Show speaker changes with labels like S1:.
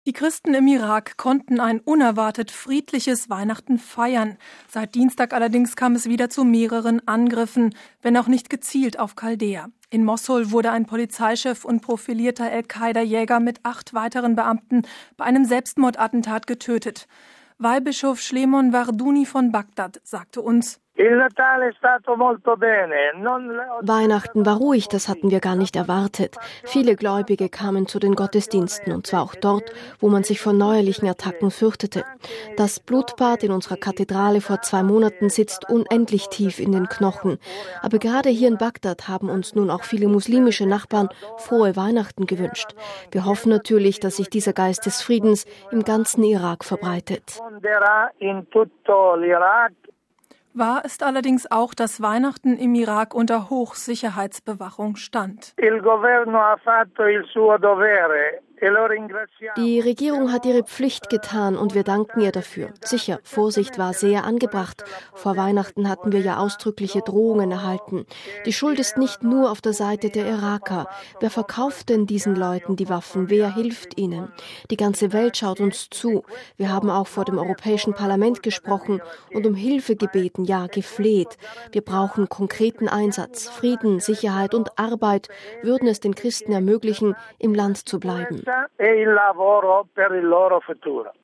S1: Die Christen im Irak konnten ein unerwartet friedliches Weihnachten feiern. Seit Dienstag allerdings kam es wieder zu mehreren Angriffen, wenn auch nicht gezielt auf Chaldea. In Mossul wurde ein Polizeichef und profilierter Al-Qaida-Jäger mit 8 weiteren Beamten bei einem Selbstmordattentat getötet. Weihbischof Schlemon Warduni von Bagdad sagte uns:
S2: Weihnachten war ruhig, das hatten wir gar nicht erwartet. Viele Gläubige kamen zu den Gottesdiensten, und zwar auch dort, wo man sich vor neuerlichen Attacken fürchtete. Das Blutbad in unserer Kathedrale vor 2 Monaten sitzt unendlich tief in den Knochen. Aber gerade hier in Bagdad haben uns nun auch viele muslimische Nachbarn frohe Weihnachten gewünscht. Wir hoffen natürlich, dass sich dieser Geist des Friedens im ganzen Irak verbreitet.
S1: Wahr ist allerdings auch, dass Weihnachten im Irak unter Hochsicherheitsbewachung stand.
S2: Die Regierung hat ihre Pflicht getan und wir danken ihr dafür. Sicher, Vorsicht war sehr angebracht. Vor Weihnachten hatten wir ja ausdrückliche Drohungen erhalten. Die Schuld ist nicht nur auf der Seite der Iraker. Wer verkauft denn diesen Leuten die Waffen? Wer hilft ihnen? Die ganze Welt schaut uns zu. Wir haben auch vor dem Europäischen Parlament gesprochen und um Hilfe gebeten, ja, gefleht. Wir brauchen konkreten Einsatz. Frieden, Sicherheit und Arbeit würden es den Christen ermöglichen, im Land zu bleiben.